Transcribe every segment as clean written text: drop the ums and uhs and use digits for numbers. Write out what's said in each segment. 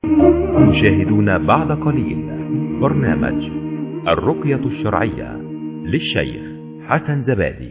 تشاهدون بعد قليل برنامج الرقية الشرعية للشيخ حسن زبادي.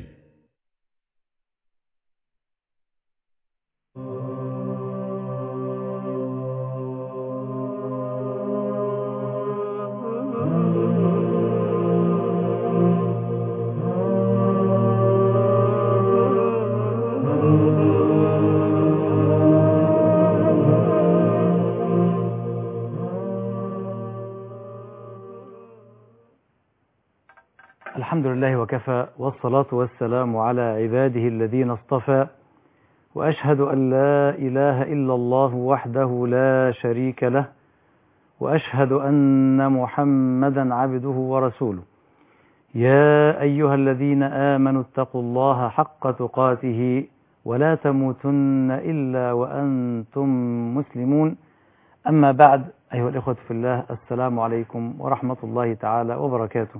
الحمد لله وكفى، والصلاة والسلام على عباده الذين اصطفى، وأشهد أن لا إله إلا الله وحده لا شريك له، وأشهد أن محمدا عبده ورسوله. يا أيها الذين آمنوا اتقوا الله حق تقاته ولا تموتن إلا وأنتم مسلمون. أما بعد، أيها الإخوة في الله، السلام عليكم ورحمة الله تعالى وبركاته.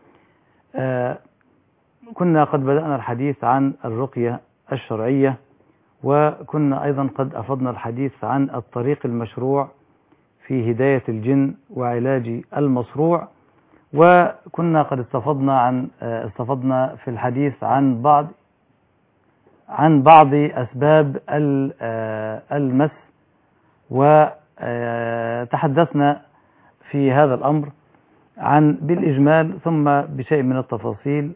كنا قد بدأنا الحديث عن الرقية الشرعية، وكنا أيضا قد أفضنا الحديث عن الطريق المشروع في هداية الجن وعلاج المصروع، وكنا قد استفضنا في الحديث عن بعض أسباب المس، وتحدثنا في هذا الأمر بالإجمال ثم بشيء من التفاصيل،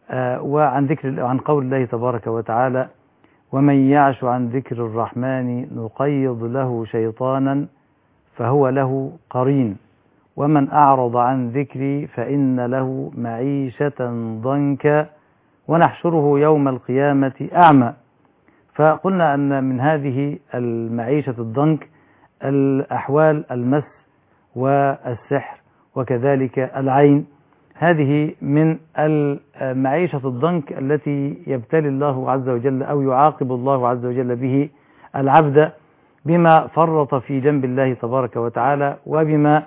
عن قول الله تبارك وتعالى: ومن يعش عن ذكر الرحمن نقيض له شيطانا فهو له قرين ومن أعرض عن ذكري فإن له معيشة ضنكا ونحشره يوم القيامة أعمى. فقلنا أن من هذه المعيشة الضنك الأحوال المس والسحر وكذلك العين. هذه من المعيشة الضنك التي يبتلي الله عز وجل أو يعاقب الله عز وجل به العبد بما فرط في جنب الله تبارك وتعالى، وبما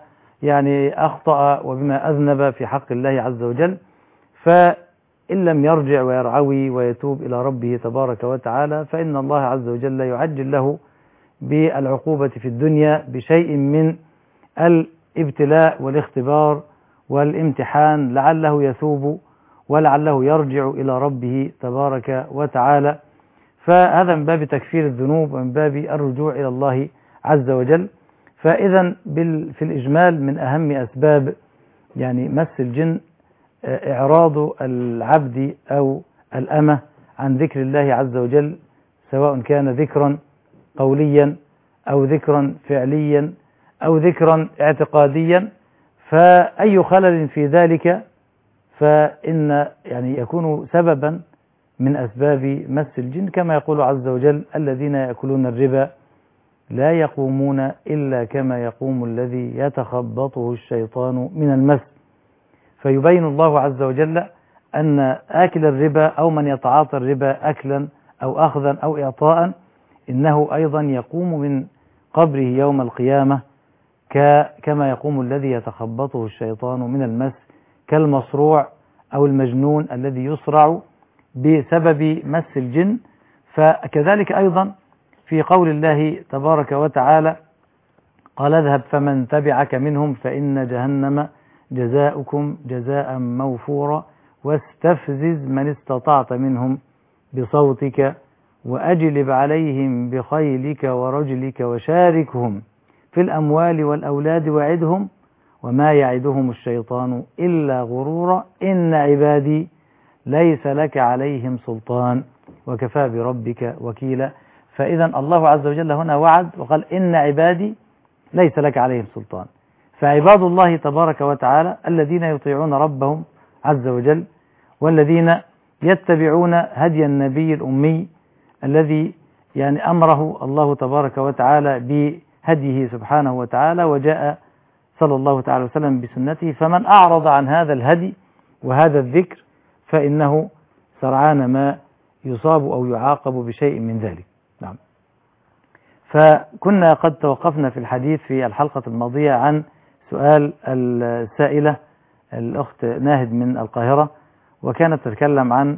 أخطأ وبما أذنب في حق الله عز وجل. فإن لم يرجع ويرعوي ويتوب إلى ربه تبارك وتعالى فإن الله عز وجل يعجل له بالعقوبة في الدنيا بشيء من الابتلاء والاختبار والامتحان، لعله يثوب ولعله يرجع إلى ربه تبارك وتعالى. فهذا من باب تكفير الذنوب ومن باب الرجوع إلى الله عز وجل. فإذا في الإجمال من أهم أسباب مس الجن إعراض العبد أو الأمة عن ذكر الله عز وجل، سواء كان ذكرا قوليا أو ذكرا فعليا أو ذكرا اعتقاديا. فأي خلل في ذلك فإن يكون سببا من أسباب مس الجن، كما يقول عز وجل: الذين يأكلون الربا لا يقومون إلا كما يقوم الذي يتخبطه الشيطان من المس. فيبين الله عز وجل أن آكل الربا أو من يتعاطى الربا أكلا أو أخذا أو إعطاء إنه أيضا يقوم من قبره يوم القيامة كما يقوم الذي يتخبطه الشيطان من المس، كالمصروع أو المجنون الذي يصرع بسبب مس الجن. فكذلك أيضا في قول الله تبارك وتعالى: قال اذهب فمن تبعك منهم فإن جهنم جزاؤكم جزاء موفورا واستفزز من استطعت منهم بصوتك وأجلب عليهم بخيلك ورجلك وشاركهم في الأموال والأولاد وعدهم وما يعدهم الشيطان إلا غرورا إن عبادي ليس لك عليهم سلطان وكفى بربك وكيلا. فإذا الله عز وجل هنا وعد وقال: إن عبادي ليس لك عليهم سلطان. فعباد الله تبارك وتعالى الذين يطيعون ربهم عز وجل، والذين يتبعون هدي النبي الأمي الذي أمره الله تبارك وتعالى بهديه سبحانه وتعالى، وجاء صلى الله تعالى وسلم بسنته. فمن أعرض عن هذا الهدي وهذا الذكر فإنه سرعان ما يصاب أو يعاقب بشيء من ذلك. نعم. فكنا قد توقفنا في الحديث في الحلقة الماضية عن سؤال السائلة الأخت ناهد من القاهرة، وكانت تتكلم عن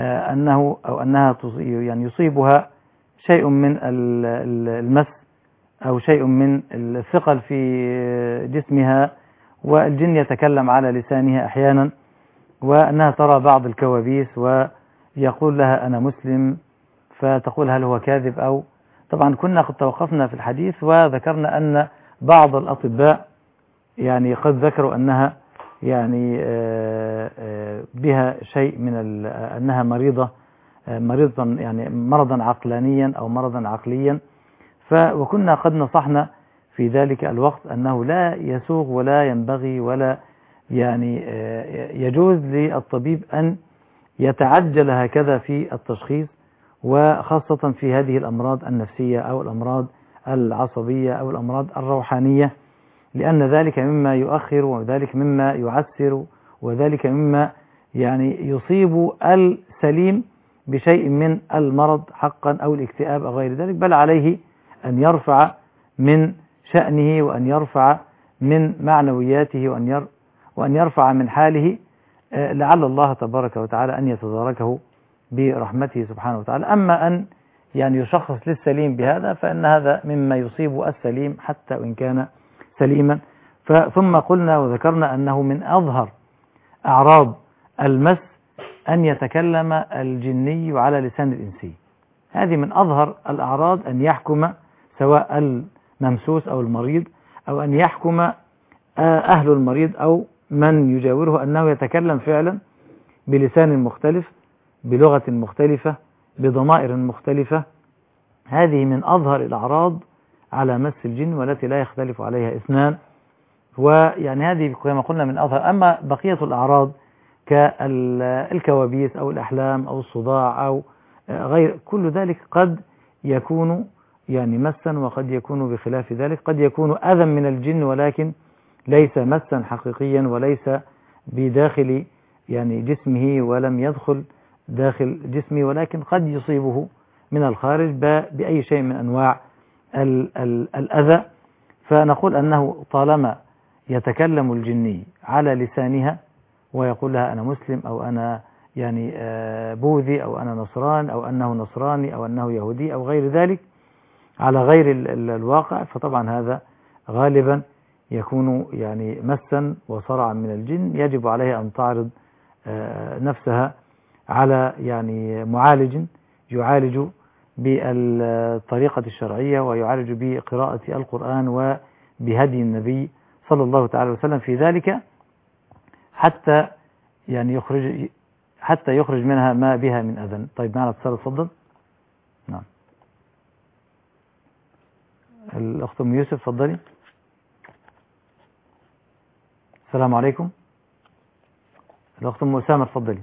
أنها يصيبها شيء من المس أو شيء من الثقل في جسمها، والجن يتكلم على لسانها أحيانا، وأنها ترى بعض الكوابيس ويقول لها أنا مسلم، فتقول هل هو كاذب أو. طبعا كنا قد توقفنا في الحديث وذكرنا أن بعض الأطباء يعني قد ذكروا أنها يعني بها شيء من أنها مريضة يعني مرضا عقلانيا أو مرضا عقليا. وكنا قد نصحنا في ذلك الوقت أنه لا يسوغ ولا ينبغي ولا يعني يجوز للطبيب أن يتعجل هكذا في التشخيص، وخاصة في هذه الأمراض النفسية أو الأمراض العصبية أو الأمراض الروحانية، لأن ذلك مما يؤخر وذلك مما يعسر وذلك مما يعني يصيب السليم بشيء من المرض حقا أو الاكتئاب أو غير ذلك، بل عليه أن يرفع من شأنه وأن يرفع من معنوياته وأن يرفع من حاله، لعل الله تبارك وتعالى أن يتداركه برحمته سبحانه وتعالى. أما أن يعني يشخص للسليم بهذا فإن هذا مما يصيب السليم حتى وإن كان سليما. ثم قلنا وذكرنا أنه من أظهر أعراض المس أن يتكلم الجني على لسان الإنسي. هذه من أظهر الأعراض، أن يحكم سواء الممسوس أو المريض، أو أن يحكم أهل المريض أو من يجاوره أنه يتكلم فعلا بلسان مختلف، بلغة مختلفة، بضمائر مختلفة. هذه من أظهر الأعراض على مس الجن والتي لا يختلف عليها اثنان، ويعني هذه كما قلنا من أظهر. أما بقية الأعراض كالكوابيس أو الأحلام أو الصداع أو غير، كل ذلك قد يكون يعني مسا وقد يكون بخلاف ذلك، قد يكون أذى من الجن ولكن ليس مسا حقيقيا وليس بداخل يعني جسمه ولم يدخل داخل جسمه، ولكن قد يصيبه من الخارج بأي شيء من أنواع الأذى. فنقول أنه طالما يتكلم الجني على لسانها ويقول لها أنا مسلم أو أنا يعني بوذي أو أنا نصران أو أنه نصراني أو أنه يهودي أو غير ذلك على غير الواقع، فطبعا هذا غالبا يكون يعني مسا وصرعا من الجن، يجب عليها أن تعرض نفسها على يعني معالج يعالج بالطريقة الشرعية ويعالج بقراءة القرآن وبهدي النبي صلى الله تعالى وسلم في ذلك، حتى يعني يخرج منها ما بها من أذى. طيب معنا اتصال، اتفضل. نعم الأخت أم يوسف، اتفضلي. السلام عليكم. الأخت أم أسامة، اتفضلي.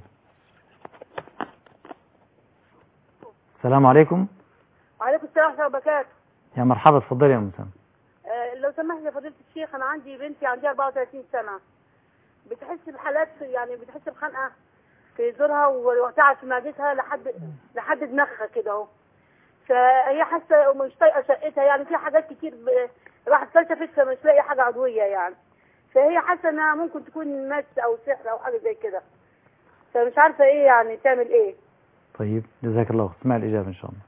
السلام عليكم. وعليكم السلام ورحمة الله وبركاته. يا مرحبا، اتفضلي يا أم أسامة. لو سمحت يا فضيلة الشيخ، أنا عندي بنتي عندها 34 سنة، بتحس بحالات يعني بتحس بخنقة في زورها وتعب في معدتها لحد دماغها كده اهو. فهي حاسة مش طايقة شقتها، يعني في حاجات كتير راحت فلسفت فمش لاقية حاجة عضوية يعني، فهي حاسة انها ممكن تكون مس او سحر او حاجة زي كده، فمش عارفة ايه يعني تعمل ايه. طيب جزاك الله خير، اسمع الإجابة إن شاء الله.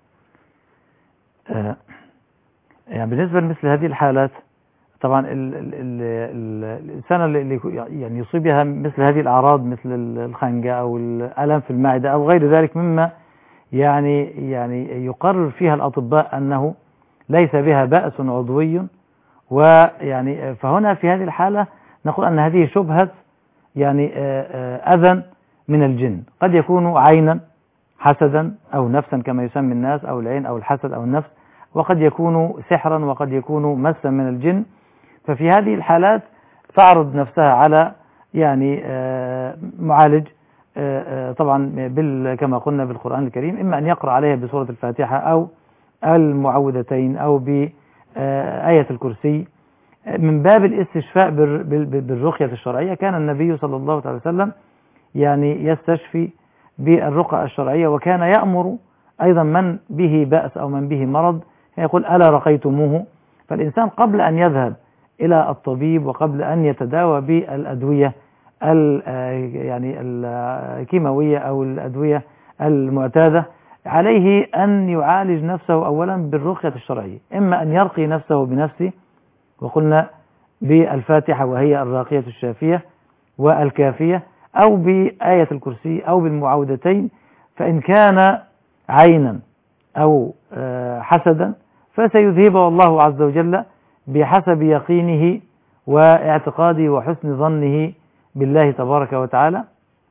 يعني بالنسبة لمثل هذه الحالات طبعا الإنسان اللي يعني يصيبها مثل هذه الأعراض مثل الخنقة أو الألم في المعدة أو غير ذلك مما يعني يقرر فيها الأطباء أنه ليس بها بأس عضوي، ويعني فهنا في هذه الحالة نقول أن هذه شبهة يعني أذى من الجن، قد يكون عينا حسدا أو نفسا كما يسمي الناس، أو العين أو الحسد أو النفس، وقد يكون سحرا وقد يكون مسا من الجن. ففي هذه الحالات تعرض نفسها على يعني معالج طبعا كما قلنا بالقرآن الكريم، إما أن يقرأ عليها بسورة الفاتحة أو المعوذتين أو بآية الكرسي من باب الاستشفاء بالرقية الشرعية. كان النبي صلى الله عليه وسلم يعني يستشفي بالرقى الشرعية، وكان يأمر أيضا من به بأس أو من به مرض يقول ألا رقيتموه. فالإنسان قبل أن يذهب إلى الطبيب وقبل أن يتداوى بالأدوية يعني الكيماوية أو الأدوية المعتادة عليه أن يعالج نفسه أولا بالرقية الشرعية، إما أن يرقي نفسه بنفسه، وقلنا بالفاتحة وهي الراقية الشافية والكافية، أو بآية الكرسي أو بالمعوذتين. فإن كان عينا أو حسدا فسيذهبه الله عز وجل بحسب يقينه واعتقاده وحسن ظنه بالله تبارك وتعالى.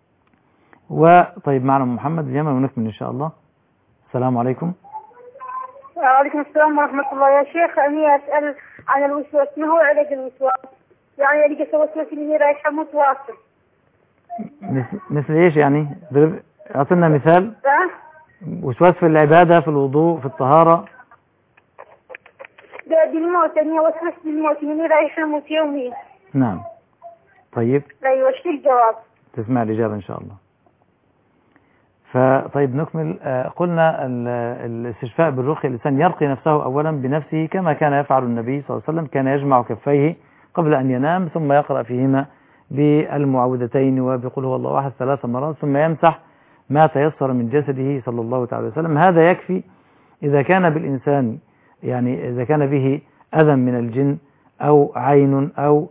وطيب معنا محمد اليمن ونكمل إن شاء الله. السلام عليكم. وعليكم السلام ورحمة الله. يا شيخ أنا أسأل عن الوسواس، ما هو علاج الوسواس؟ يعني ألقى وسواس اللي رايحة متواصل. مثل إيش يعني؟ أعطينا مثال. وسواس في العبادة، في الوضوء، في الطهارة. ده بالموت، أنا وسوس بالموت اللي رايحة موت يومي. نعم. طيب. أيوة، شو الجواب؟ تسمع الإجابة إن شاء الله. فطيب نكمل. قلنا الاستشفاء بالرقية، الإنسان يرقي نفسه أولا بنفسه كما كان يفعل النبي صلى الله عليه وسلم. كان يجمع كفيه قبل أن ينام ثم يقرأ فيهما بالمعوذتين وبقول هو الله أحد 3 مرات، ثم يمسح ما تيسر من جسده صلى الله عليه وسلم. هذا يكفي إذا كان بالإنسان، يعني إذا كان به أذى من الجن أو عين أو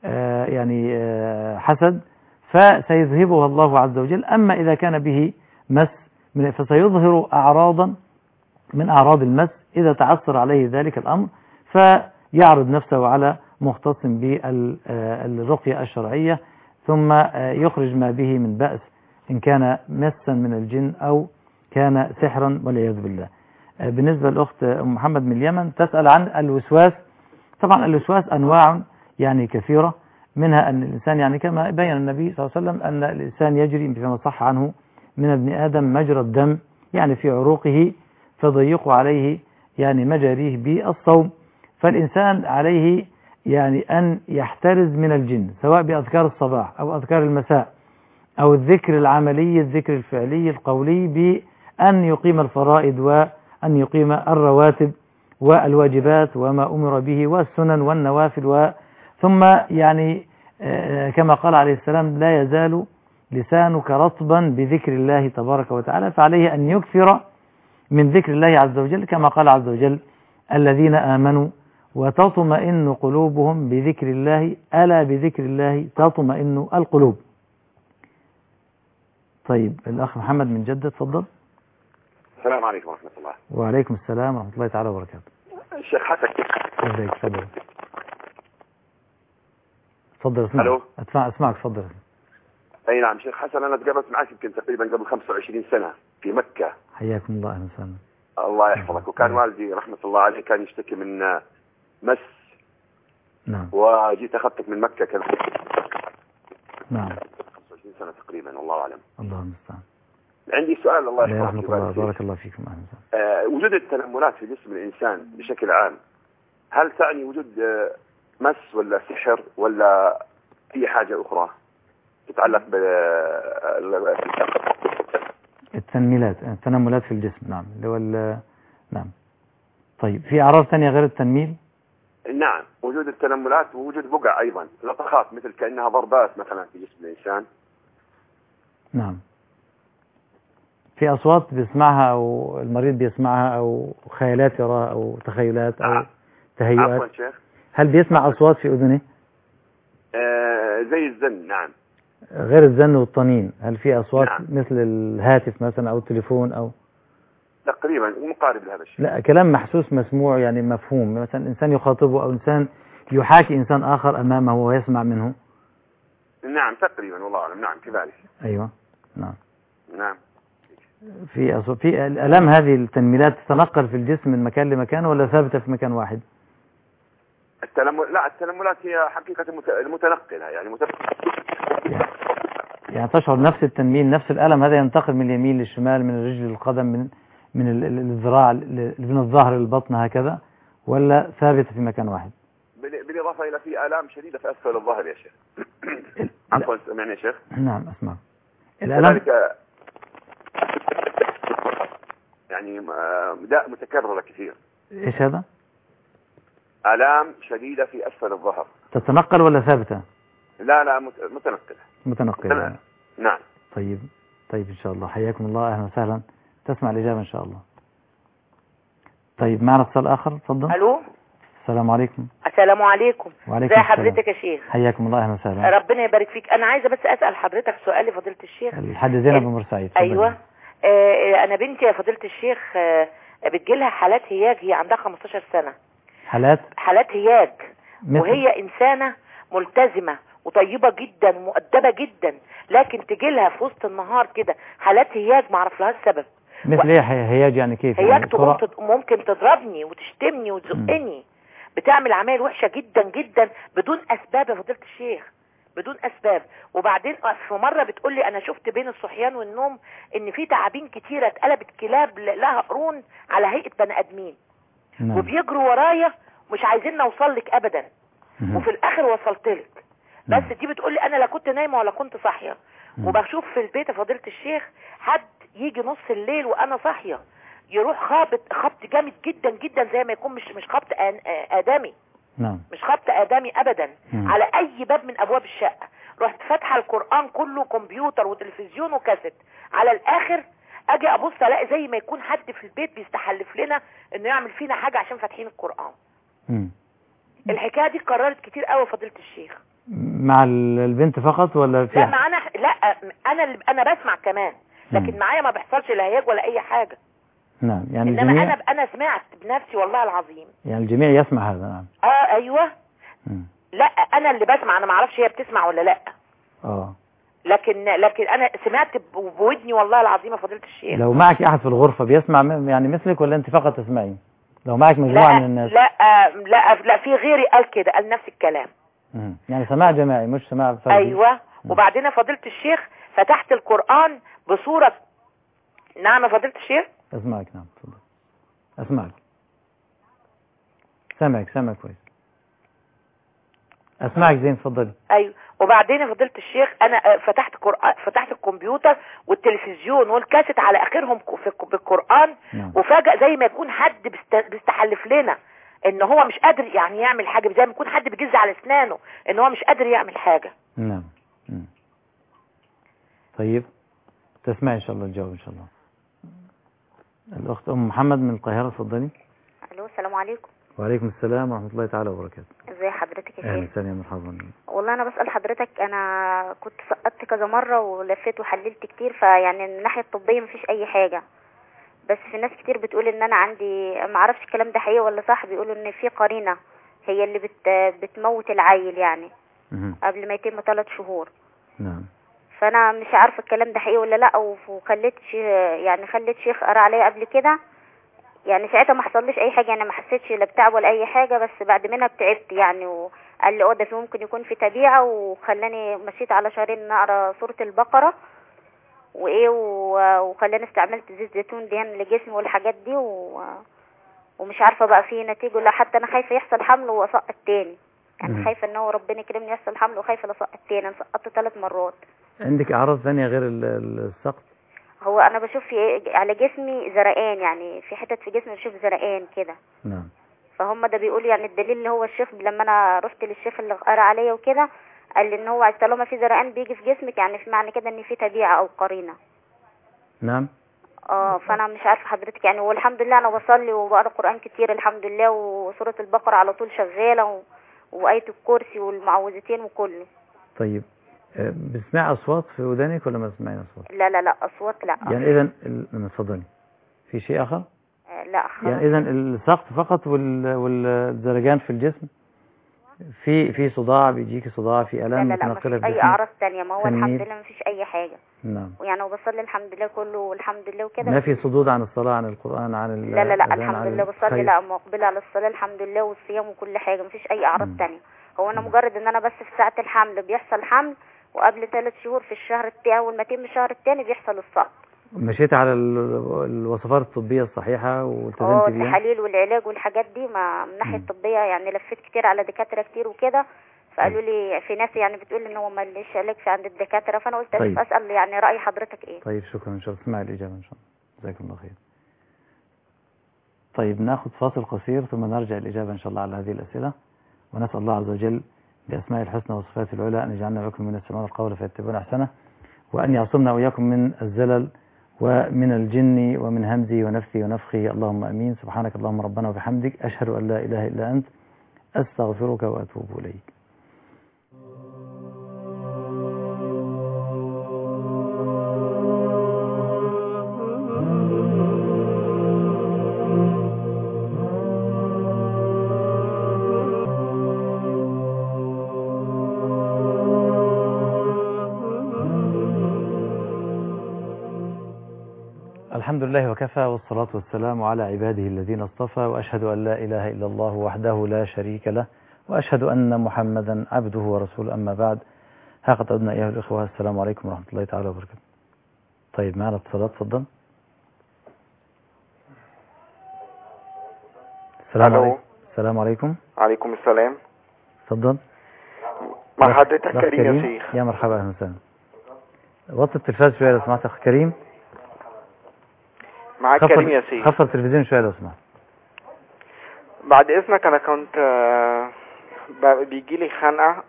حسد فسيذهبها الله عز وجل. أما إذا كان به مس فسيظهر أعراضا من أعراض المس إذا تعثر عليه ذلك الأمر، فيعرض نفسه على مختص بالرقية الشرعية ثم يخرج ما به من بأس إن كان مسا من الجن أو كان سحرا والعياذ بالله. بالنسبة للأخت محمد من اليمن تسأل عن الوسواس. طبعا الوسواس أنواع يعني كثيرة، منها أن الإنسان يعني كما بين النبي صلى الله عليه وسلم أن الإنسان يجري فيما صح عنه من ابن آدم مجرى الدم، يعني في عروقه، فضيق عليه يعني مجاريه بالصوم. فالإنسان عليه يعني أن يحترز من الجن، سواء بأذكار الصباح أو أذكار المساء أو الذكر العملي، الذكر الفعلي القولي، بأن يقيم الفرائض وأن يقيم الرواتب والواجبات وما أمر به والسنن والنوافل. ثم يعني كما قال عليه السلام لا يزال لسانك رطبا بذكر الله تبارك وتعالى، فعليه أن يكثر من ذكر الله عز وجل كما قال عز وجل الذين آمنوا وتطمئن قلوبهم بذكر الله ألا بذكر الله تطمئن القلوب. طيب الأخ محمد من جدة تفضل. السلام عليكم ورحمة الله. وعليكم السلام ورحمة الله تعالى وبركاته. الشيخ حسن. ازيك؟ تفضل. تفضل اسمعك. الو. اسمعك تفضل. اي نعم شيخ حسن، انا تقابلت معك يمكن تقريبا قبل 25 سنة في مكة. حياكم الله اهلا وسهلا. الله يحفظك. وكان والدي رحمة الله عليه كان يشتكي من مس. نعم. وجيت اخذتك من مكة كذا. نعم. 25 سنة تقريبا والله اعلم. الله المستعان. عندي سؤال. الله يحفظك. رحمة الله بارك الله فيكم اهلا وسهلا. وجود التنملات في جسم الانسان بشكل عام هل تعني وجود مس ولا سحر ولا اي حاجة اخرى تتعلق التنملات في الجسم؟ نعم اللي هو نعم. طيب في أعراض ثانية غير التنميل؟ نعم وجود التنملات ووجود بقع أيضا، لطخات مثل كأنها ضربات مثلا في جسم الإنسان. نعم. في أصوات بيسمعها أو المريض بيسمعها أو خيالات يراها أو تخيلات أو تهيؤات؟ عفوا شيخ. هل بيسمع أصوات في أذنه؟ زي الزن. نعم. غير الزن والطنين هل في أصوات نعم. مثل الهاتف مثلا أو التليفون أو تقريبا مقارب لهذا الشيء؟ لا كلام محسوس مسموع يعني مفهوم، مثلا إنسان يخاطبه أو إنسان يحاكي إنسان آخر أمامه ويسمع منه. نعم تقريبا والله أعلم. نعم كذلك. أيوة نعم. نعم. في الألم هذه التنميلات تتنقل في الجسم من مكان لمكان ولا ثابتة في مكان واحد؟ لا التنملات هي حقيقة المتنقلة يعني تشعر نفس التنميل نفس الألم هذا ينتقل من اليمين للشمال من الرجل للقدم من الذراع من الظهر للبطن هكذا ولا ثابتة في مكان واحد؟ بالإضافة إلى في آلام شديدة في أسفل الظهر يا شيخ. عفوا سمعني يا شيخ. نعم أسمع. الألم يعني داء متكررة كثير. إيش هذا؟ آلام شديدة في أسفل الظهر. تتنقل ولا ثابتة؟ لا متنقلة. متنقلة. نعم. طيب إن شاء الله حياكم الله أهلا وسهلا تسمع الإجابة إن شاء الله. طيب معنا اتصال آخر، اتفضل. الو، السلام عليكم. السلام عليكم. وعليكم ازي السلام. حضرتك يا شيخ؟ حياكم الله، اهلا وسهلا. ربنا يبارك فيك. انا عايزه بس اسال حضرتك سؤال لفضيله الشيخ. الحاج زينب بن بورسعيد. ايوه. انا بنتي يا فضيله الشيخ بتجيلها حالات هياج، هي عندها 15 سنه. حالات هياج، وهي انسانه ملتزمه وطيبه جدا ومؤدبه جدا، لكن تجيلها في وسط النهار كده حالات هياج ما اعرف لها السبب. مثل ايه هياج يعني كيف؟ هياج ممكن تضربني وتشتمني وتزقني، بتعمل عمايل وحشه جدا جدا بدون اسباب يا فضيله الشيخ، بدون اسباب. وبعدين في مره بتقول لي انا شفت بين الصحيان والنوم ان في تعابين كتيره اتقلبت كلاب لها قرون على هيئه بني ادمين، وبيجروا ورايا مش عايزين نوصل لك ابدا، وفي الاخر وصلت لك. بس دي بتقول لي انا لا كنت نايمه ولا كنت صاحيه. وبشوف في البيت يا فضيله الشيخ حد يجي نص الليل وانا صاحيه يروح خبط جامد جدا جدا، زي ما يكون مش خبط آدمي. نعم. مش خبط آدمي ابدا. على اي باب من ابواب الشقه. رحت فاتحه القرآن كله، كمبيوتر وتلفزيون وكاسيت، على الاخر اجي ابص الاقي زي ما يكون حد في البيت بيستحلف لنا انه يعمل فينا حاجه عشان فاتحين القرآن. الحكايه دي اتكررت كتير قوي فضيله الشيخ. مع البنت فقط ولا في؟ لا معانا، لا انا بسمع كمان، لكن معايا ما بيحصلش لا هياج ولا اي حاجه. نعم. يعني انما الجميع... انا سمعت بنفسي والله العظيم. يعني الجميع يسمع هذا؟ نعم. ايوه. لا انا اللي بسمع، انا ما اعرفش هي بتسمع ولا لا. لكن انا سمعت بودني والله العظيم يا فضيله الشيخ. لو معك احد في الغرفه بيسمع يعني مثلك ولا انت فقط تسمعين؟ لو معك مجموعه من الناس. لا في غيري قال كده، قال نفس الكلام. يعني سماع جماعي مش سماع فردي. ايوه. وبعدين يا فضيله الشيخ فتحت القرآن بصوره. نعم يا فضيله الشيخ. اسمعك. نعم تفضل. اسمعك. سامعك كويس. اسمعك زين، تفضلي. ايوه. وبعدين يا فضيله الشيخ انا فتحت الكمبيوتر والتلفزيون والكاسيت على اخرهم بالقرآن. وفجأة زي ما يكون حد بيستحلف لنا ان هو مش قادر يعني يعمل حاجه، زي ما يكون حد بيجز على اسنانه ان هو مش قادر يعمل حاجه. نعم. طيب تسمعي ان شاء الله الجواب ان شاء الله. الاخت ام محمد من القاهره، اتفضلي. الو، السلام عليكم. وعليكم السلام ورحمه الله تعالى وبركاته. ازي حضرتك يا شيخ؟ اهلا وسهلا، مرحبا. والله انا بسال حضرتك، انا كنت سقطت كذا مره ولفيت وحللت كتير، فيعني من الناحيه الطبيه مفيش اي حاجه، بس في ناس كتير بتقول ان انا عندي، ما اعرفش الكلام ده حقيقي ولا صح، بيقولوا ان في قرينه هي اللي بتموت العيل يعني قبل ما يتم 3 شهور. نعم. فانا مش عارفه الكلام ده حقيقي ولا لا، وخليت خليت شيخ قرا عليا قبل كده، يعني ساعتها ما حصلش اي حاجه، انا ما حسيتش لا بتعب ولا اي حاجه، بس بعد منها تعبت يعني، وقال لي ده في ممكن يكون في تبيعه، وخلاني مشيت على شهرين اقرا سوره البقره وخلاني استعملت زيت زيتون دهن لجسمي والحاجات دي، ومش عارفه بقى في نتيجه ولا، حتى انا خايفه يحصل حمل واسقط تاني، يعني خايفه ان هو ربنا يكرمني يحصل حمل، وخايفه اسقط تاني. انا سقطت 3 مرات. عندك اعراض ثانيه غير السقط؟ هو انا بشوف على جسمي زرقان، يعني في حتت في جسمي بشوف زرقان كده. نعم. فهم ده بيقول يعني الدليل اللي هو الشيخ، لما انا رحت للشيخ اللي قرا عليا وكده قال لي ان هو طالما في زرقان بيجي في جسمك، يعني في معنى كده ان في تبيعه او قرينه. نعم. فانا مش عارفه حضرتك يعني، والحمد لله انا بصلي وبقرا قرآن كتير الحمد لله، وسوره البقره على طول شغاله، وآية الكرسي والمعوذتين وكله. طيب بتسمع اصوات في ودانك ولا ما بتسمعين اصوات؟ لا اصوات لا. يعني اذا اتفضلي. في شيء اخر؟ لا خلاص. يعني اذا السقط فقط والزرقان في الجسم؟ في صداع، بيجيكي صداع، في الام متنقله في جسمك؟ اي اعراض ثانيه، ما هو الحمد لله ما فيش اي حاجه. نعم. ويعني وبصلي الحمد لله كله والحمد لله وكده. ما في صدود عن الصلاه، عن القران، عن لا الحمد لله بصلي، لا مقبله على الصلاه الحمد لله، والصيام وكل حاجه، ما فيش اي اعراض ثانيه. هو انا مجرد ان انا بس في ساعه الحمل بيحصل حمل، وقبل 3 شهور في الشهر الثاني، اول ما يتم الشهر الثاني بيحصل السقط. مشيت على الوصفات الطبيه الصحيحه والتزمت بيها؟ التحاليل والعلاج والحاجات دي، ما من ناحيه الطبيه يعني لفيت كتير على دكاتره كتير وكده، فقالوا لي في ناس يعني بتقول ان هو ماليش علاج في عند الدكاتره، فانا قلت طيب. اسال يعني راي حضرتك ايه. طيب شكرا، ان شاء الله تسمعي الاجابه ان شاء الله. جزاكم الله خير. طيب ناخذ فاصل قصير ثم نرجع الاجابه ان شاء الله على هذه الاسئله، ونسال الله عز وجل باسماء الحسنى وصفاته العلى ان يجعلنا لكم من السماء القول فيتبعون احسنه، وان يعصمنا واياكم من الزلل ومن الجن ومن همزه ونفسه ونفخه. اللهم أمين. سبحانك اللهم ربنا وبحمدك، أشهد أن لا إله إلا أنت، أستغفرك وأتوب إليك. الحمد لله وكفى، والصلاة والسلام على عباده الذين اصطفى، وأشهد أن لا إله إلا الله وحده لا شريك له، وأشهد أن محمدا عبده ورسوله. أما بعد، ها قد عدنا أيها الإخوة، السلام عليكم ورحمة الله تعالى وبركاته. طيب معنا اتصالات، تفضل. السلام عليكم. السلام عليكم. عليكم السلام. تفضل. مع حضرتك كريم يا شيخ. يا مرحبا، أهلا وسهلا. وطي التلفاز شوية لو سمحت أخ كريم. معاك كريم يا شيخ. خفض التلفزيون شوية لو سمحت. بعد إذنك أنا كنت بيجي لي خنقة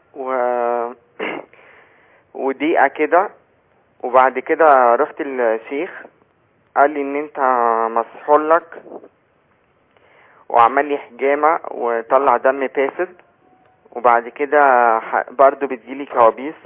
وضيقة كده، وبعد كده رحت الشيخ قال لي إن أنت مسحول لك، وعمل لي حجامة وطلع دم فاسد، وبعد كده برضو بتجيلي كوابيس،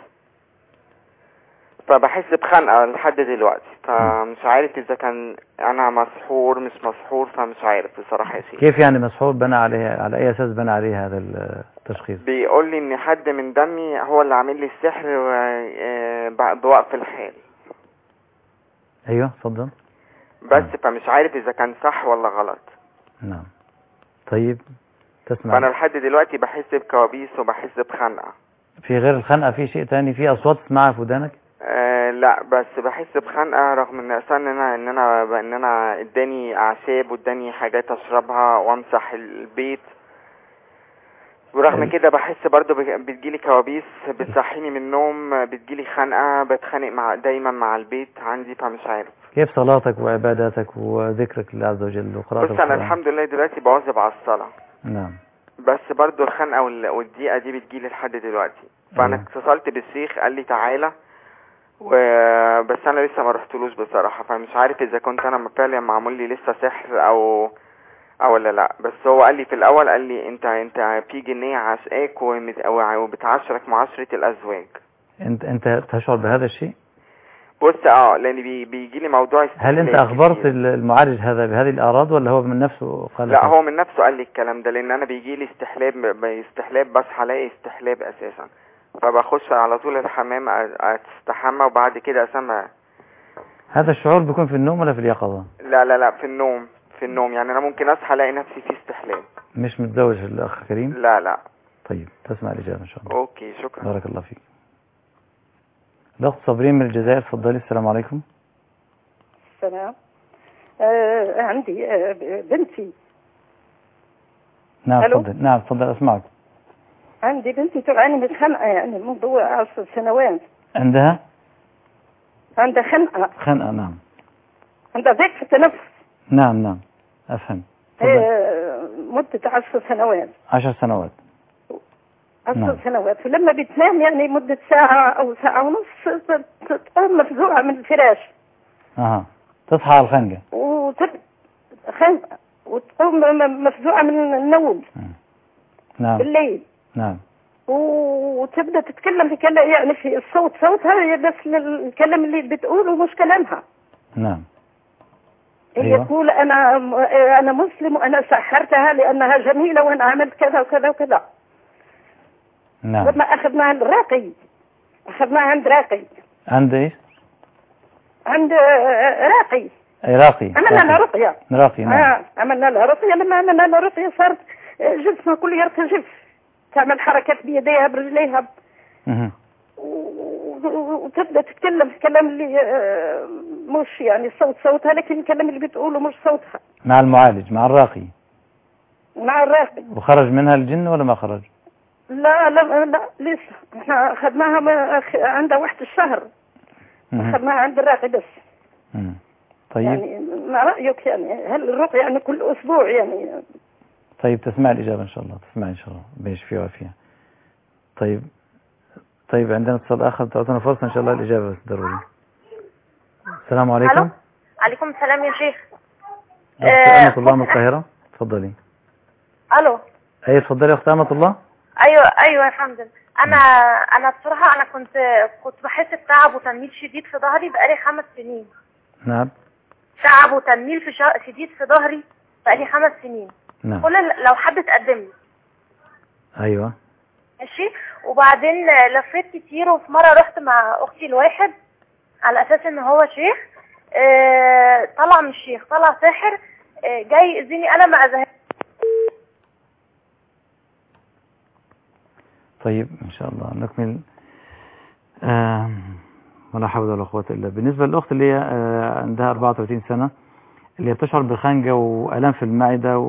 فبحس بخنقة لحد دلوقتي، فمش عارف إذا كان أنا مسحور مش مسحور، فمش عارف بصراحة يا سيدي. كيف يعني مسحور؟ بنى عليه على أي أساس بنى عليه هذا التشخيص؟ بيقول لي إن حد من دمي هو اللي عامل لي السحر بوقف الحال. أيوه اتفضل. بس فمش عارف إذا كان صح ولا غلط. نعم. طيب تسمع. فأنا لحد دلوقتي بحس بكوابيس وبحس بخنقة. في غير الخنقة في شيء تاني؟ في أصوات تسمعها في ودانك؟ لا، بس بحس بخنقة رغم ان اصلا ان انا اداني اعشاب واداني حاجات اشربها وامسح البيت، ورغم كده بحس برضو بتجيلي كوابيس، بتصحيني من النوم، بتجيلي خنقة، بتخانق دايما مع البيت عندي، فمش عارف. كيف صلاتك وعباداتك وذكرك لله عز وجل وقراءتك؟ بص انا الحمد لله دلوقتي بواظب على الصلاة. نعم. بس برضو الخنقة والضيقة دي بتجيلي لحد دلوقتي، فانا اتصلت بالشيخ قال لي تعالى، بس انا لسه ما رحتلوش بصراحه، فمش عارف اذا كنت انا فعلا معمول لي لسه سحر او ولا لا. بس هو قال لي في الاول، قال لي انت في جنيه عاشقاك وبتعاشرك معاشره الازواج. انت تشعر بهذا الشيء؟ بص لان بيجي لي موضوع استحلال. هل انت اخبرت المعالج هذا بهذه الاعراض ولا هو من نفسه قال؟ لا، هو من نفسه قال لي الكلام ده، لان انا بيجي لي استحلاب بصحى الاقي استحلاب اساسا، فبخش على طول الحمام استحمى وبعد كده اسمع. هذا الشعور بيكون في النوم ولا في اليقظة؟ لا، في النوم يعني انا ممكن اصحى الاقي نفسي في استحلال. مش متزوج الاخ كريم؟ لا. طيب تسمع الاجابه ان شاء الله. اوكي شكرا. بارك الله فيك. الاخت صابرين من الجزائر، تفضلي. السلام عليكم. السلام. عندي بنتي. نعم تفضل. نعم تفضل اسمعك. عندي بنتي تعاني من خنقة يعني منذ 10 سنوات. عندها خنقة. نعم. عندها ضيق في التنفس. نعم أفهم. مدة 10 سنوات. 10 سنوات. 10 سنوات، ولما بتنام يعني مدة ساعة أو ساعة ونص تقوم مفزوعة من الفراش. تصحى على الخنقة. خنقة وتقوم مفزوعة من النوم. نعم. بالليل. نعم. وتبدأ تتكلم بكلام يعني في الصوت صوتها بس الكلام اللي بتقوله مش كلامها. نعم. هي تقول أنا مسلم وأنا سحرتها لأنها جميلة وأنا عملت كذا وكذا وكذا. نعم. لما أخذناها الراقي، أخذناها عند راقي. عند إيش؟ عند راقي. راقي. عملنا لها رقية. راقي نعم. عملنا لها رقية، لما عملنا لها رقية صارت جسمها كله يرتجف، تعمل حركات بيديها برجليها. وتبدأ تتكلم في كلام اللي مش يعني صوتها، لكن الكلام اللي بتقوله مش صوتها. مع المعالج، مع الراقي. مع الراقي. وخرج منها الجن ولا ما خرج؟ لا لسه، احنا اخذناها عندها 1 شهر. اخذناها عند الراقي بس. طيب. يعني ما رأيك يعني هل الرقية يعني كل أسبوع يعني؟ طيب تسمع الإجابة إن شاء الله، تسمع إن شاء الله بيشفي وعافية. طيب عندنا اتصال آخر، تعطونا فرصة إن شاء الله الإجابة بس ضروري. السلام عليكم. عليكم السلام يا شيخ. أمة الله من القاهرة، اتفضلي. الو. ايه اتفضلي يا اخت أمة الله. ايوه يا فندم. انا بصراحه انا كنت بحس بتعب وتنميل شديد في ظهري بقالي 5 سنين. نعم. تعب وتنميل شديد في ظهري بقالي 5 سنين. نعم. كل لو حد تقدم لي. ايوه. ماشي. وبعدين لفيت كتير، وفي مره رحت مع اختي الواحد على اساس ان هو شيخ. طلع مش شيخ، طلع ساحر. جاي يأذيني انا ما اذهب. طيب ان شاء الله نكمل. ولا حول ولا قوة الا بالنسبة للاخت اللي هي عندها 34 سنة، اللي بتشعر بخنجة والام في المعدة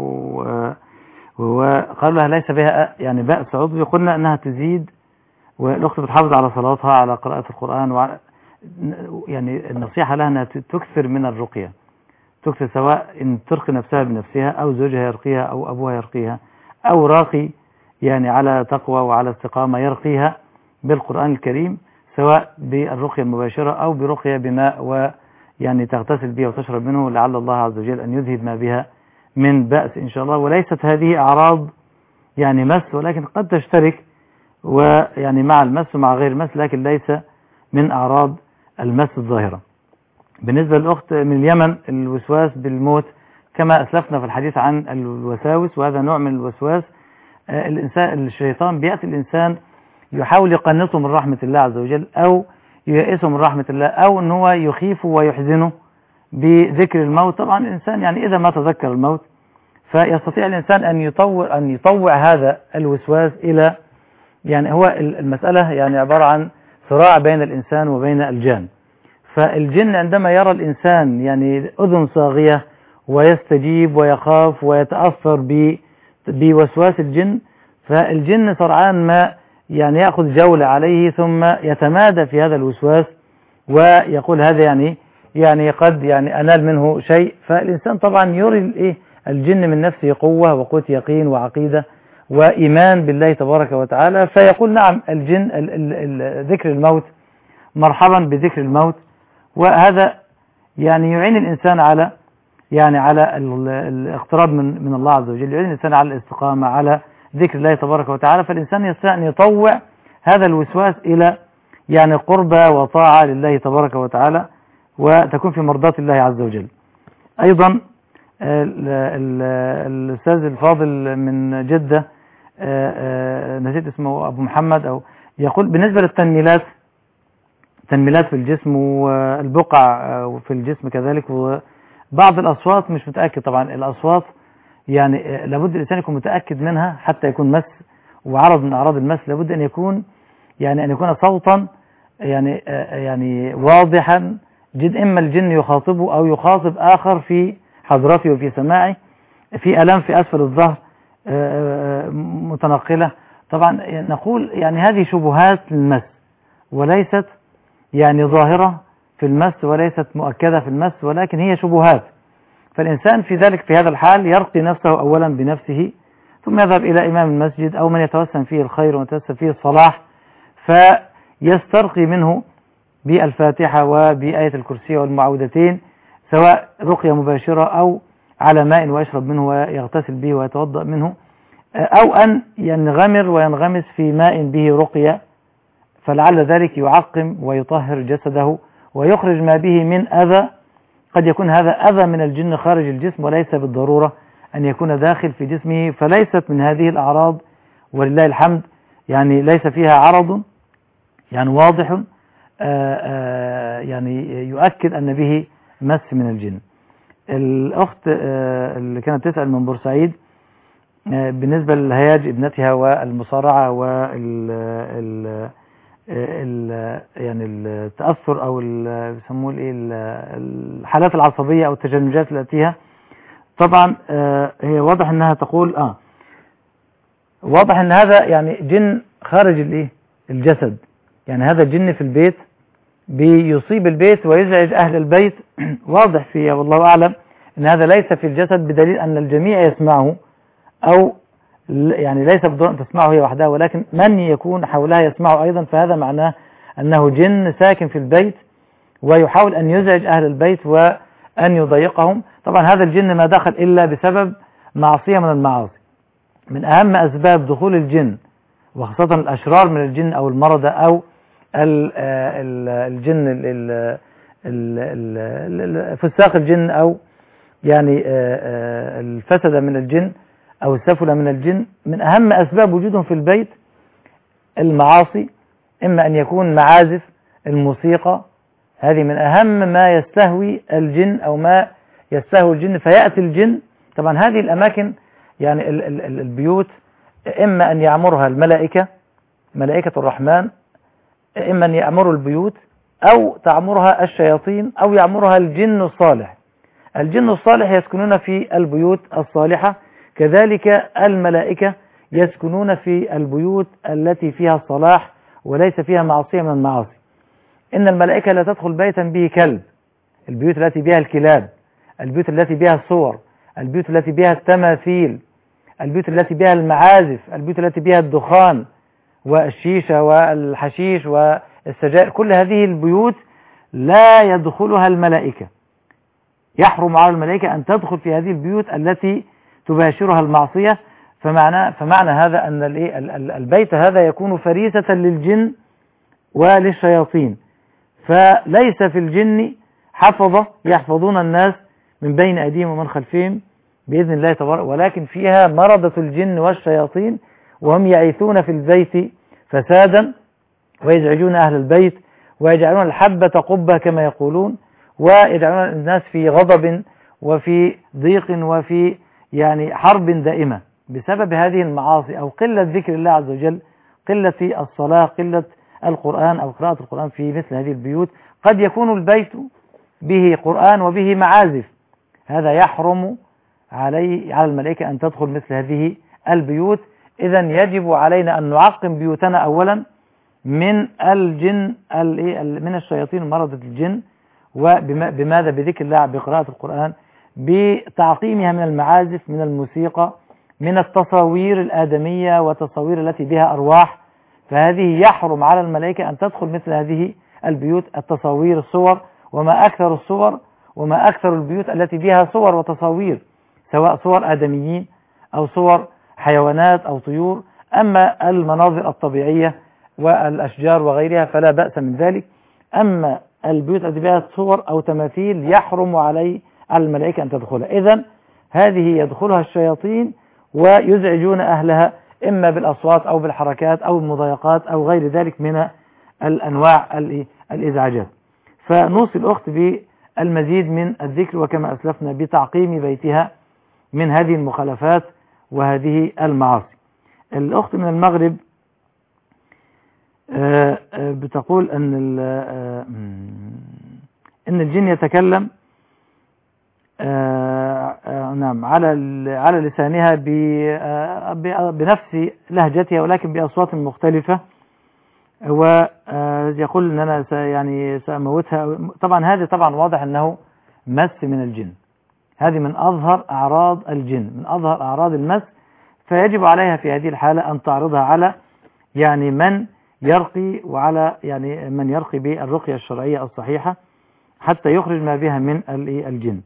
وقالوا لها ليس بها يعني بأس عضوي، قلنا انها تزيد، والاخت بتحافظ على صلاتها على قراءة القرآن، وعلى يعني النصيحة لها انها تكثر من الرقية، تكثر، سواء ان ترقي نفسها بنفسها او زوجها يرقيها او ابوها يرقيها او راقي يعني على تقوى وعلى استقامة يرقيها بالقرآن الكريم، سواء بالرقية المباشرة أو برقية بماء ويعني تغتسل بها وتشرب منه، لعل الله عز وجل أن يذهب ما بها من بأس إن شاء الله. وليست هذه أعراض يعني مس، ولكن قد تشترك ويعني مع المس ومع غير المس، لكن ليس من أعراض المس الظاهرة. بالنسبة للأخت من اليمن، الوسواس بالموت كما أسلفنا في الحديث عن الوساوس، وهذا نوع من الوسواس. الإنسان الشيطان بيأتي الإنسان يحاول يقنطه من رحمة الله عز وجل، أو ييأسه من رحمة الله، أو أن هو يخيفه ويحزنه بذكر الموت. طبعا الإنسان يعني إذا ما تذكر الموت فيستطيع الإنسان أن يطوع هذا الوسواس إلى يعني هو المسألة يعني عبارة عن صراع بين الإنسان وبين الجان. فالجن عندما يرى الإنسان يعني أذن صاغية ويستجيب ويخاف ويتأثر بوسواس الجن، فالجن سرعان ما يعني يأخذ جولة عليه ثم يتمادى في هذا الوسواس ويقول هذا يعني قد يعني أنال منه شيء. فالإنسان طبعا يري الجن من نفسه قوة وقوة يقين وعقيدة وإيمان بالله تبارك وتعالى، فيقول نعم الجن ذكر الموت، مرحبا بذكر الموت. وهذا يعني يعين الإنسان على الاقتراب من الله عز وجل، يعين الإنسان على الاستقامة على ذكر الله تبارك وتعالى. فالإنسان يستطيع أن يطوع هذا الوسواس إلى يعني قربة وطاعة لله تبارك وتعالى، وتكون في مرضاة الله عز وجل. أيضا الأستاذ الفاضل من جدة، نسيت اسمه، أبو محمد، أو يقول بالنسبة للتنميلات في الجسم والبقع في الجسم كذلك، وبعض الأصوات مش متأكد. طبعا الأصوات يعني لابد الإنسان يكون متأكد منها حتى يكون مس وعرض من أعراض المس، لابد أن يكون صوتا يعني واضحا جدا، إما الجن يخاطبه أو يخاطب آخر في حضرته وفي سماعه، في ألم في أسفل الظهر متنقلة. طبعا نقول يعني هذه شبهات للمس، وليست يعني ظاهرة في المس، وليست مؤكدة في المس، ولكن هي شبهات. فالإنسان في هذا الحال يرقي نفسه أولا بنفسه، ثم يذهب إلى إمام المسجد أو من يتوسم فيه الخير ويتوسم فيه الصلاح، فيسترقي منه بالفاتحة وبآية الكرسي والمعوذتين، سواء رقية مباشرة أو على ماء ويشرب منه ويغتسل به ويتوضأ منه، أو أن ينغمر وينغمس في ماء به رقية، فلعل ذلك يعقم ويطهر جسده ويخرج ما به من أذى. قد يكون هذا أذى من الجن خارج الجسم، وليس بالضرورة أن يكون داخل في جسمه. فليست من هذه الأعراض ولله الحمد، يعني ليس فيها عرض يعني واضح يعني يؤكد أن به مس من الجن. الأخت اللي كانت تسأل من بورسعيد بالنسبة للهياج ابنتها والمصارعة يعني التأثر أو بيسموه الحالات العصبية أو التشنجات التي فيها. طبعا هي واضح أنها تقول واضح أن هذا يعني جن خارج الجسد، يعني هذا الجن في البيت بيصيب البيت ويزعج أهل البيت. واضح فيه والله أعلم أن هذا ليس في الجسد، بدليل أن الجميع يسمعه، أو يعني ليس بالضرورة أن تسمعه هي وحدها، ولكن من يكون حولها يسمعه أيضا. فهذا معناه أنه جن ساكن في البيت ويحاول أن يزعج أهل البيت، أن يضيقهم. طبعا هذا الجن ما دخل إلا بسبب معصية من المعاصي. من أهم أسباب دخول الجن وخاصة الأشرار من الجن أو المرضى أو الجن فساق الجن أو يعني الفسد من الجن أو السفل من الجن، من أهم أسباب وجودهم في البيت المعاصي. إما أن يكون معازف الموسيقى، هذه من أهم ما يستهوي الجن أو ما يستهوي الجن فيأتي الجن. طبعا هذه الأماكن يعني البيوت إما أن يعمرها الملائكة، ملائكة الرحمن، إما أن يعمروا البيوت أو تعمرها الشياطين أو يعمرها الجن الصالح. الجن الصالح يسكنون في البيوت الصالحة، كذلك الملائكة يسكنون في البيوت التي فيها الصلاح وليس فيها معصية من المعاصي. إن الملائكة لا تدخل بيتا به كلب، البيوت التي بها الكلاب، البيوت التي بها الصور، البيوت التي بها التماثيل، البيوت التي بها المعازف، البيوت التي بها الدخان والشيشة والحشيش والسجائر، كل هذه البيوت لا يدخلها الملائكة. يحرم على الملائكة أن تدخل في هذه البيوت التي تباشرها المعصية. فمعنى هذا أن البيت هذا يكون فريسة للجن وللشياطين، فليس في الجن حفظة يحفظون الناس من بين أيديهم ومن خلفهم بإذن الله تبارك، ولكن فيها مرضة الجن والشياطين، وهم يعيثون في البيت فسادا ويزعجون أهل البيت ويجعلون الحبة قبة كما يقولون، ويجعلون الناس في غضب وفي ضيق وفي يعني حرب دائمة بسبب هذه المعاصي أو قلة ذكر الله عز وجل، قلة الصلاة، قلة القرآن أو قراءة القرآن في مثل هذه البيوت. قد يكون البيت به قرآن وبه معازف، هذا يحرم على الملائكة أن تدخل مثل هذه البيوت. إذا يجب علينا أن نعقم بيوتنا أولا من الجن من الشياطين مرضة الجن، وبماذا؟ بذكر الله، بقراءة القرآن، بتعقيمها من المعازف، من الموسيقى، من التصاوير الآدمية وتصاوير التي بها أرواح، فهذه يحرم على الملائكة أن تدخل مثل هذه البيوت. التصاوير، الصور، وما أكثر الصور وما أكثر البيوت التي بها صور وتصاوير، سواء صور آدميين أو صور حيوانات أو طيور. أما المناظر الطبيعية والأشجار وغيرها فلا بأس من ذلك. أما البيوت التي بها صور أو تماثيل يحرم على الملائكة أن تدخلها. إذن هذه يدخلها الشياطين ويزعجون أهلها إما بالأصوات أو بالحركات أو المضايقات أو غير ذلك من الأنواع الإزعاجات. فنوصي الأخت بالمزيد من الذكر وكما أسلفنا بتعقيم بيتها من هذه المخالفات وهذه المعاصي. الأخت من المغرب بتقول أن الجن يتكلم نعم على لسانها بنفس لهجتها ولكن بأصوات مختلفة، ويقول أن أنا يعني سأموتها. طبعا هذا طبعا واضح أنه مس من الجن، هذه من أظهر أعراض الجن، من أظهر أعراض المس، فيجب عليها في هذه الحالة أن تعرضها على يعني من يرقي، وعلى يعني من يرقي بالرقية الشرعية الصحيحة حتى يخرج ما بها من الجن.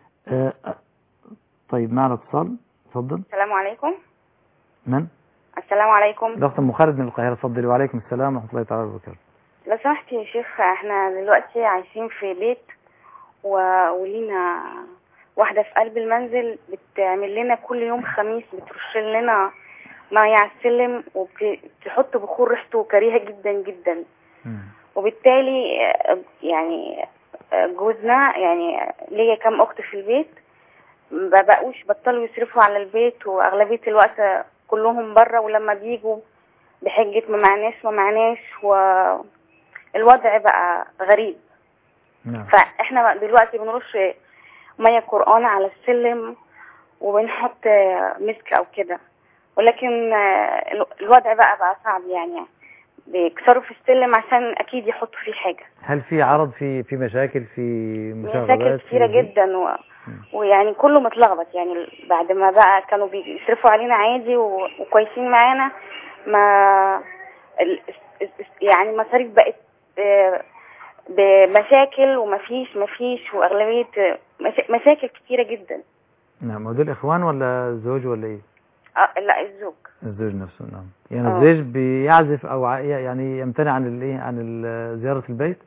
طيب معنا اتصال، تفضل. السلام عليكم. من؟ السلام عليكم. دكتور مخالد من القاهرة، تفضلي. وعليكم السلام ورحمة الله تعالى وبركاته. لو سمحت يا شيخ، احنا دلوقتي عايشين في بيت ولينا واحدة في قلب المنزل بتعمل لنا كل يوم خميس، بترش لنا مية على السلم وبتحط بخور ريحته كريهة جدا جدا. وبالتالي يعني جوزنا، يعني ليا كام اخت في البيت، ما بقوش بطلوا يصرفوا على البيت، واغلبية الوقت كلهم بره، ولما بيجوا بحجة ما معناش والوضع بقى غريب. فاحنا دلوقتي بنرش مية قرآن على السلم وبنحط مسك او كده، ولكن الوضع بقى صعب، يعني بيكسروا في السلم عشان اكيد يحطوا فيه حاجة. هل في عرض في مشاكل، في مشاغبات؟ مشاكل كثيرة جدا ويعني كله متلخبط. يعني بعد ما بقى كانوا بيصرفوا علينا عادي وكويسين معانا، ما يعني المصاريف بقت بمشاكل ومفيش واغلبية مشاكل كتيرة جدا. نعم. ودول اخوان ولا زوج ولا ايه؟ لا الزوج. الزوج نفسه. نعم. يعني الزوج بيعزف او يعني يمتنع عن الايه، عن زيارة البيت؟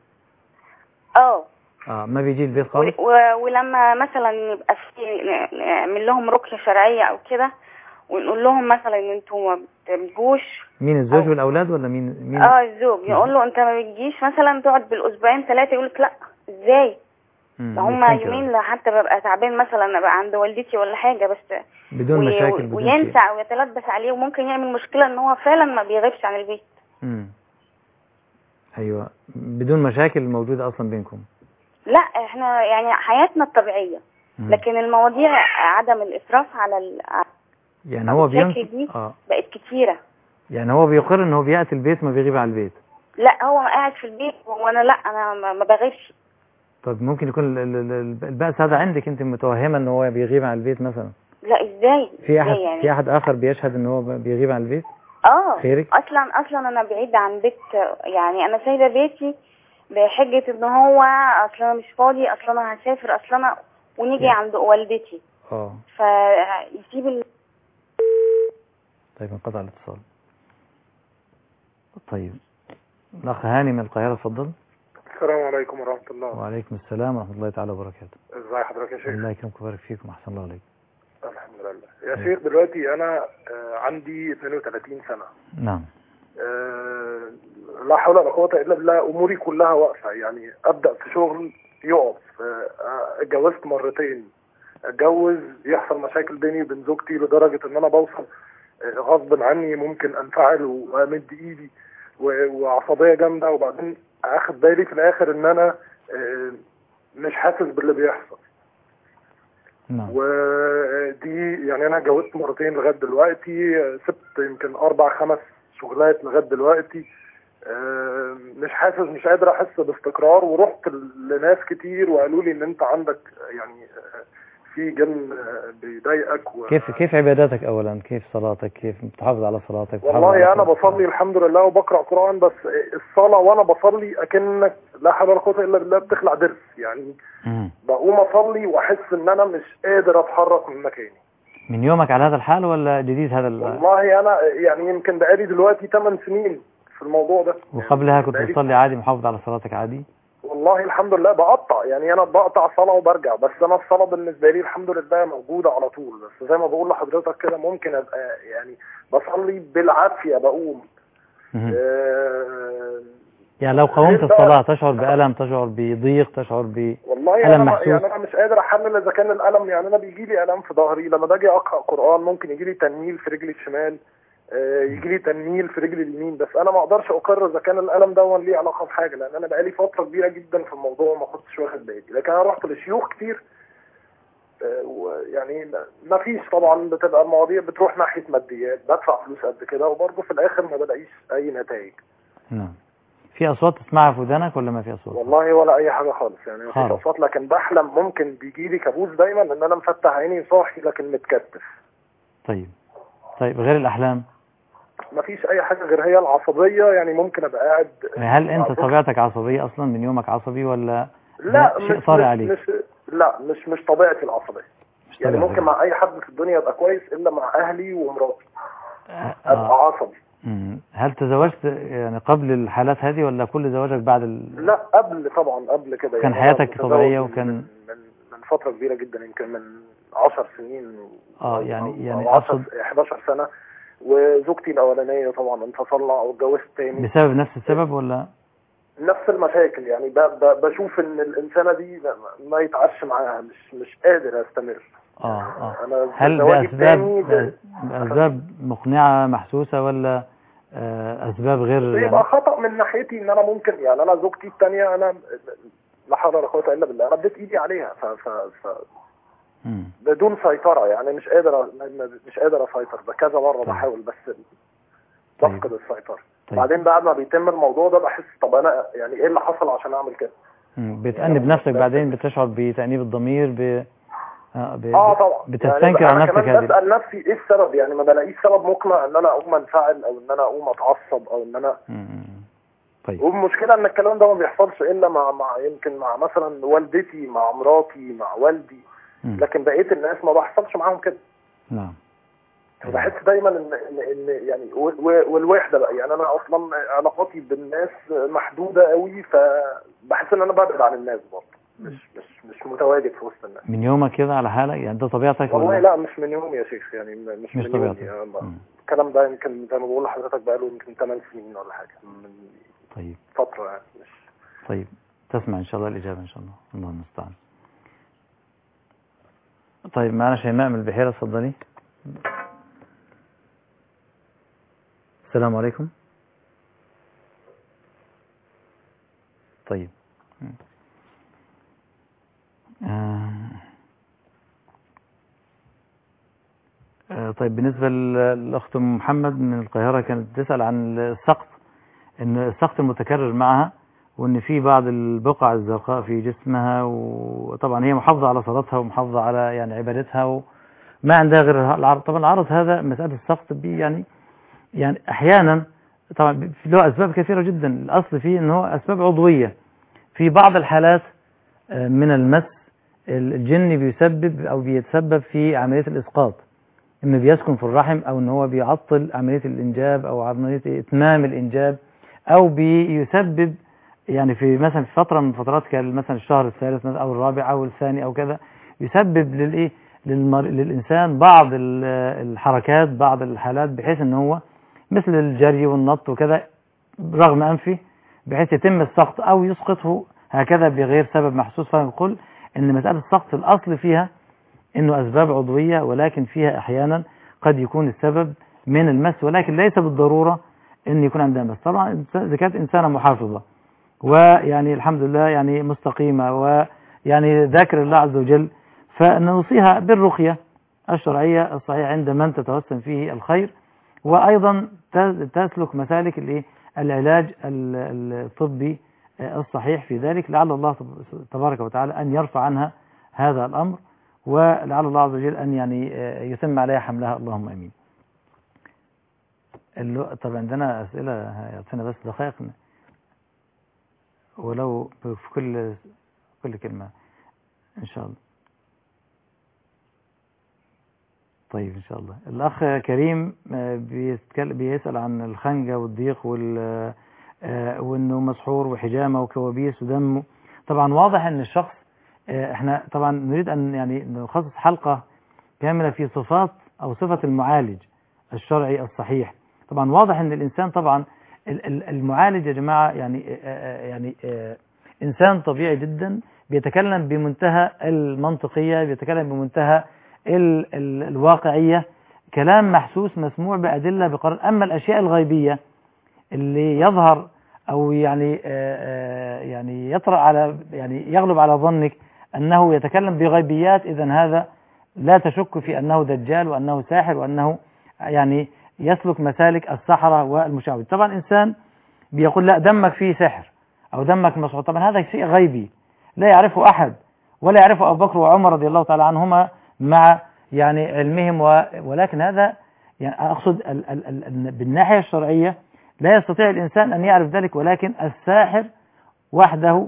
ما بيجي البيت خالص. ولما مثلا يبقى نعمل لهم رقية شرعية او كده، ونقول لهم مثلا ان انتوا ما بتجوش. مين الزوج والأولاد ولا مين؟ الزوج يقول له انت ما بتجيش مثلا، تقعد بالأسبوعين 3، يقول لك لا ازاي؟ ده هم يومين حتى ببقى تعبان مثلا، ابقى عند والدتي ولا حاجة، بس بدون مشاكل، بدون وينسى او يتلبس عليه، وممكن يعمل مشكلة ان هو فعلا ما بيغيبش عن البيت. ايوه، بدون مشاكل موجودة اصلا بينكم؟ لا احنا يعني حياتنا الطبيعية، لكن المواضيع عدم الإسراف على يعني هو دي بقت كتيرة. يعني هو بيقر ان هو بيأتي البيت، ما بيغيب على البيت؟ لا هو قاعد في البيت وانا لا، انا ما بغيبش. طب ممكن يكون البأس هذا عندك انت متوهمة ان هو بيغيب عن البيت مثلا؟ لا ازاي؟ في احد اخر بيشهد ان هو بيغيب عن البيت؟ خيرك؟ اصلا انا بعيد عن بيت، يعني انا سايبه بيتي بحجة ان هو اصلا مش فاضي، اصلا انا هسافر، اصلا ونيجي عند والدتي. فيسيب طيب انقطع الاتصال. طيب الاخ هاني من القاهرة، اتفضل. السلام عليكم ورحمة الله. وعليكم السلام ورحمة الله تعالى وبركاته. ازي حضرتك يا شيخ؟ الله يكرمك ويبارك فيكم، احسن الله عليك. الحمد لله يا شيخ. دلوقتي انا عندي 32 سنة. نعم. لا حول ولا قوة الا بالله، اموري كلها واقفة، يعني ابدأ في شغل يقف، اتجوزت مرتين، اتجوز يحصل مشاكل بيني وبين زوجتي لدرجة ان انا بوصل غصب عني ممكن انفعل وامد ايدي وعصبية جامدة، وبعدين اخد بالي في الاخر ان انا مش حاسس باللي بيحصل. ودي يعني انا اتجوزت مرتين لغايه دلوقتي، سبت يمكن 4-5 شغلات لغايه دلوقتي، مش قادر احس باستقرار، ورحت لناس كتير وقالوا لي ان انت عندك يعني في جن بيضايقك. كيف عباداتك اولا؟ كيف صلاتك؟ كيف بتحافظ على صلاتك؟ والله انا بصلي الحمد لله وبقرا قران، بس الصلاه وانا بصلي اكنك لا حول ولا قوه الا بالله بتخلع ضرس، يعني بقوم اصلي واحس ان انا مش قادر اتحرك من مكاني. من يومك على هذا الحال ولا جديد هذا والله انا يعني يمكن بقالي دلوقتي 8 سنين في الموضوع ده. وقبلها يعني كنت بتصلي عادي، محافظ على صلاتك عادي؟ والله الحمد لله بقطع، يعني انا بقطع صلاة وبرجع، بس انا الصلاة بالنسبة لي الحمد لله موجودة على طول، بس زي ما بقول لحضرتك كده ممكن ابقى يعني بصلي بالعافية بقوم. يعني لو قومت الصلاة تشعر بألم، تشعر بضيق، تشعر بألم محسوس؟ يعني انا مش قادر احمل اذا كان الألم، يعني انا بيجي لي ألم في ظهري لما باجي اقرأ قرآن، ممكن يجي لي تنميل في رجلي الشمال، يجي لي تنميل في رجلي اليمين، بس انا ما اقدرش اقرر اذا كان الالم ده ليه علاقه بحاجه، لان انا بقالي فتره كبيره جدا في الموضوع وما كنتش واخد بالي، لكن انا رحت لشيوخ كتير، يعني ما فيش طبعا، بتبقى المواضيع بتروح ناحيه ماديات، بدفع فلوس قد كده وبرضه في الاخر ما بلاقيش اي نتائج. نعم. في اصوات تسمعها في ودانك ولا ما في اصوات؟ والله ولا اي حاجه خالص، يعني ما فيش اصوات، لكن بحلم، ممكن بيجي لي كابوس دايما ان انا مفتح عيني صاحي لكن متكتف. طيب غير الاحلام ما فيش اي حاجه غير هي العصبيه، يعني ممكن ابقى قاعد. هل انت طبيعتك عصبيه اصلا من يومك عصبي ولا لا؟ شيء طارئ عليك؟ مش طبيعتي العصبيه، يعني ممكن مع اي حد في الدنيا ابقى كويس الا مع اهلي ومراتي ابقى عصبي. هل تزوجت يعني قبل الحالات هذه ولا كل زواجك بعد لا قبل طبعا، قبل كده كان يعني حياتك طبيعيه وكان من فتره كبيره جدا، يمكن من 10 سنين يعني 11 سنه، وزوجتي الاولانيه طبعا انفصلنا او اتجوزت تاني بسبب نفس السبب ولا نفس المشاكل، يعني بشوف ان الانسانه دي ما يتعش معاها، مش قادر استمر. انا هل بأسباب مقنعه محسوسه ولا اسباب غير؟ يبقى خطأ من ناحيتي ان انا ممكن، يعني انا زوجتي الثانيه انا لا حول ولا قوه الا بالله، انا اديت ايدي عليها بدون سيطره، يعني مش قادر اسيطر، بكذا مره بحاول بس بفقد السيطره. بعدين بعد ما بيتم الموضوع ده بحس طب انا يعني ايه اللي حصل عشان اعمل كده؟ بتأنب نفسك بعدين، بتشعر بتأنيب الضمير طبعا بتستنكر على نفسك هذه. بسأل نفسي ايه السبب، يعني ما بلاقيش سبب مقنع ان انا اقوم انفعل او ان انا اقوم اتعصب او ان انا طيب. والمشكله ان الكلام ده ما بيحصلش الا مع يمكن مع مثلا والدتي، مع مراتي، مع والدي، لكن بقيه الناس ما بحصلش معاهم كده. نعم. بحس دايما ان يعني والوحده بقى، يعني انا اصلا علاقاتي بالناس محدوده قوي، فبحس ان انا ببعد عن الناس برضه، مش متواجد في وسط الناس. من يومك كده على حالك يعني، ده طبيعتك والله ولا؟ لا مش من يوم يا شيخ، يعني مش من طبيعتك. يومي. الكلام ده يمكن زي ما بقول لحضرتك بقاله يمكن 8 سنين ولا حاجه، من طيب فتره يعني. مش طيب، تسمع ان شاء الله الاجابه ان شاء الله، الله المستعان. طيب معنا شيماء من البحيره، اتفضلي. السلام عليكم. طيب طيب بالنسبة للأخت محمد من القاهرة، كانت تسأل عن السقط، إن السقط المتكرر معها، وإن في بعض البقع الزرقاء في جسمها، وطبعا هي محافظة على صلاتها ومحافظة على يعني عبادتها، وما عندها غير العرض. طبعا العرض هذا مسألة السقط يعني أحيانا طبعا له أسباب كثيرة جدا. الأصل فيه إنه أسباب عضوية. في بعض الحالات من المس الجن بيسبب أو بيتسبب في عملية الإسقاط، إنه بيسكن في الرحم، أو إنه هو بيعطل عملية الإنجاب أو عملية إتمام الإنجاب، أو بيسبب يعني في مثلا في فترة من فترات مثلا الشهر الثالث أو الرابع أو الثاني أو كذا، يسبب للإنسان بعض الحركات، بعض الحالات، بحيث إن هو مثل الجري والنط وكذا رغم أنفه، بحيث يتم السقط أو يسقطه هكذا بغير سبب محسوس. فنقول إن مسألة السقط الأصل فيها إنه أسباب عضوية، ولكن فيها أحيانا قد يكون السبب من المس، ولكن ليس بالضرورة إن يكون عندها مس. طبعا إذا كانت إنسانة محافظة ويعني الحمد لله يعني مستقيمة ويعني ذاكر الله عز وجل، فنوصيها بالرقية الشرعية الصحيحة عند من تتوسم فيه الخير، وأيضا تسلك مسالك العلاج الطبي الصحيح في ذلك، لعل الله تبارك وتعالى أن يرفع عنها هذا الأمر، ولعل الله عز وجل أن يعني يتم عليها حملها، اللهم أمين. طبعا عندنا أسئلة، يعطينا بس دقائق ولو في كل كلمة إن شاء الله. طيب إن شاء الله. الأخ كريم بيسأل عن الخنجة والضيق وإنه مسحور وحجامة وكوابيس ودم. طبعا واضح أن الشخص، احنا طبعا نريد أن يعني نخصص حلقة كاملة في صفات أو صفة المعالج الشرعي الصحيح. طبعا واضح أن الإنسان طبعا المعالج يا جماعة يعني إنسان طبيعي جدا، بيتكلم بمنتهى المنطقية، بيتكلم بمنتهى الواقعية، كلام محسوس مسموع بأدلة بقرار. أما الأشياء الغيبية اللي يظهر أو يعني يطرأ على يعني يغلب على ظنك أنه يتكلم بغيبيات، إذن هذا لا تشك في أنه دجال وأنه ساحر وأنه يعني يسلك مسالك السحرة والمشعوذ. طبعا إنسان بيقول لا دمك فيه سحر أو دمك مسحور، طبعا هذا شيء غيبي لا يعرفه أحد، ولا يعرفه أبو بكر وعمر رضي الله تعالى عنهما مع يعني علمهم، ولكن هذا يعني أقصد بالناحية الشرعية لا يستطيع الإنسان أن يعرف ذلك، ولكن الساحر وحده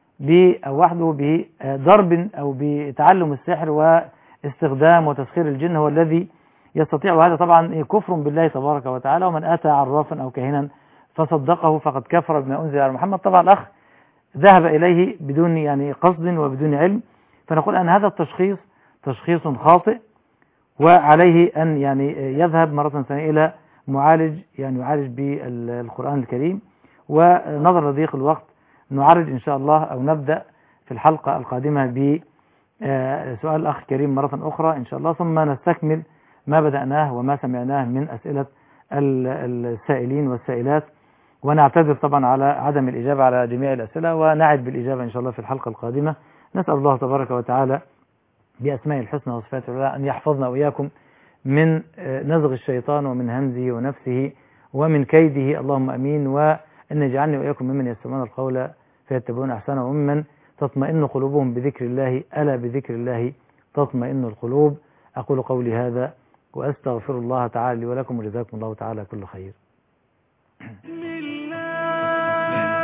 بضرب أو بتعلم السحر واستخدام وتسخير الجن هو الذي يستطيع. وهذا طبعا كفر بالله تبارك وتعالى، ومن أتى عرافا أو كاهنا فصدقه فقد كفر بما أنزل على محمد. طبعا الأخ ذهب إليه بدون يعني قصد وبدون علم، فنقول أن هذا التشخيص تشخيص خاطئ، وعليه أن يعني يذهب مرة ثانية إلى معالج يعني يعالج بالقرآن الكريم. ونظرا لضيق الوقت نعرج إن شاء الله أو نبدأ في الحلقة القادمة بسؤال الأخ كريم مرة أخرى إن شاء الله، ثم نستكمل ما بدأناه وما سمعناه من أسئلة السائلين والسائلات، ونعتذر طبعا على عدم الإجابة على جميع الأسئلة، ونعد بالإجابة إن شاء الله في الحلقة القادمة. نسأل الله تبارك وتعالى بأسماء الحسنى وصفاته العلى أن يحفظنا وإياكم من نزغ الشيطان ومن همزه ونفسه ومن كيده، اللهم أمين، وأن يجعلني وإياكم ممن يستمعون القول فيتبعون أحسنه، وممن تطمئن قلوبهم بذكر الله، ألا بذكر الله تطمئن القلوب. أقول قولي هذا وأستغفر الله تعالى لي ولكم، وجزاكم الله تعالى كل خير.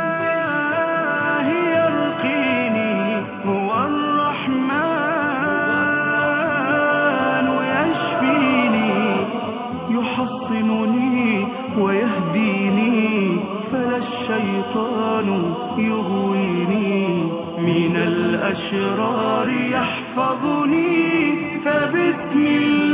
الشيطان يغويني من الأشرار يحفظني فبسم الله